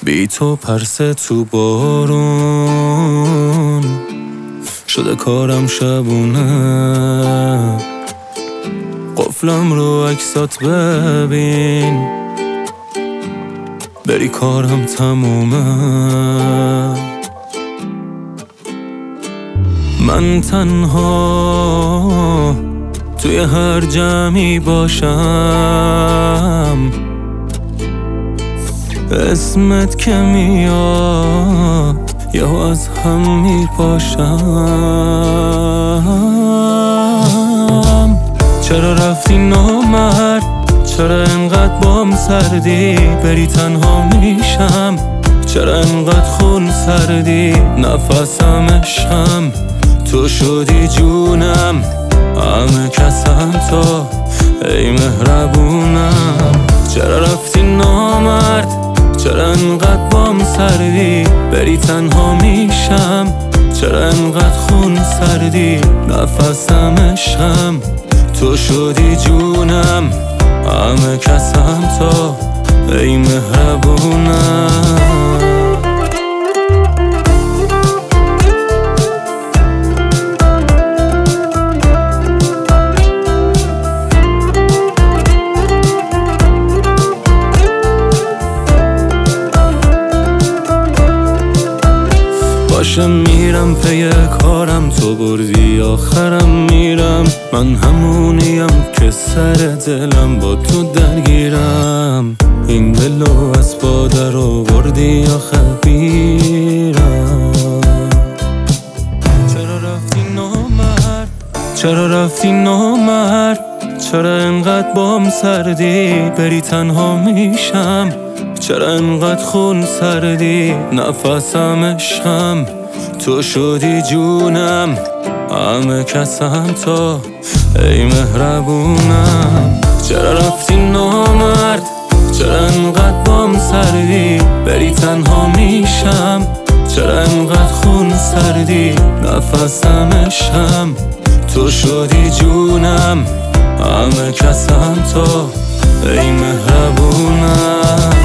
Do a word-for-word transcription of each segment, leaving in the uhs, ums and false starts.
بی تو پرسه تو بارون شده کارم شبونه، قفلم رو عکسات ببین بری کارم تمومه. من تنها توی هر جمعی باشم، اسمت که میاد یهو از هم میپاشم. چرا رفتی نامرد، چرا انقدر بام سردی، بری تنها میشم، چرا انقدر خون سردی، نفسم عشقم تو شدی جونم، همه کسم تو ای مهربونم. چرا رفتی نامرد، چرا انقدر بام سردی، بری تنها میشم، چرا انقدر خون سردی، نفسم عشقم تو شدی جونم، همه کسم تو ای مهربونم. باشه میرم پی کارم، تو بردی آخرم میرم، من همونیم که سر دلم با تو درگیرم، این دلو از پا در آوردی آخه بیرم. چرا رفتی نامرد، چرا رفتی نامرد، چرا انقدر بام سردی، بری تنها میشم، چرا انقدر خون سردی، نفسم عشقم تو شدی جونم، همه کسم تو ای مهربونم. چرا رفتی نامرد، چرا انقدر بام سردی، بری تنها میشم، چرا انقدر خون سردی، نفسم عشقم تو شدی جونم، همه کسم تو ای مهربونم.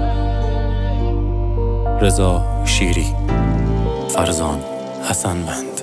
رضا شیری، فرزان حسنوند.